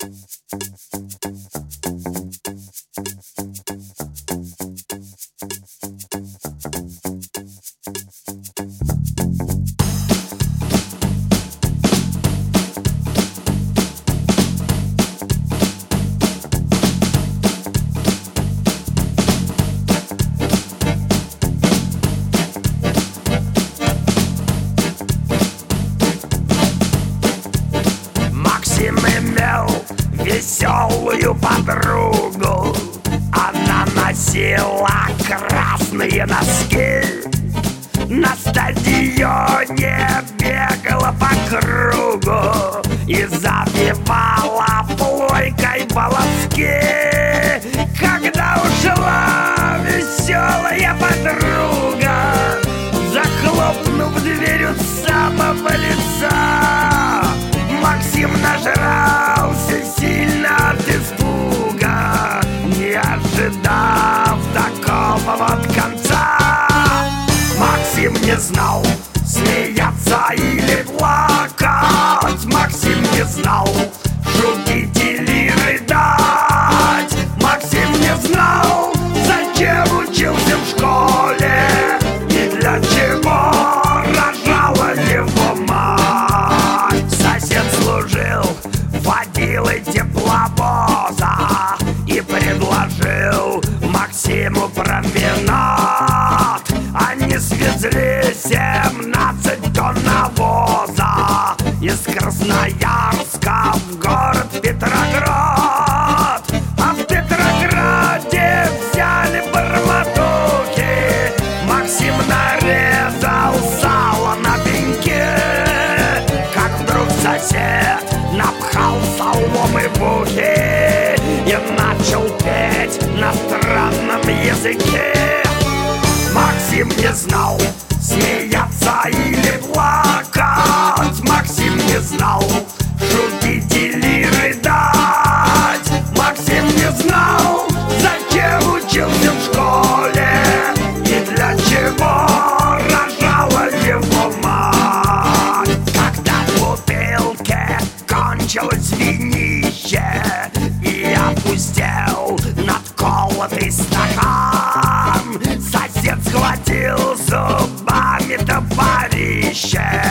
Максим имел веселую подругу. Она носила красные носки, на стадионе бегала по кругу и забивала плойкой волоски. Когда ушла веселая подруга, захлопнув дверь у самого лица, Максим нажрался сильно от испуга, не ожидав такого вот конца. Максим не знал, смеяться или плакать. Максим не знал, шутить или рыдать. Максим не знал, зачем учился в школе и для чего рожала его мать. Сосед служил водилой тепловоза и предложил Максиму променад. Они свезли 17 тонн навоза из Красноярска в город Петроград. А в Петрограде взяли барматухи. Максим нарезал сало на пеньке, как вдруг сосед напхал соломы в ухи и начал петь на странном языке. Максим не знал, смеяться или плакать. Максим не знал, шутить или рыдать. Максим не знал, зачем учился в школе и для чего рожала его мать. Когда в бутылке кончилось винище и опустел надколотый стакан, сосед схватил зубами топорище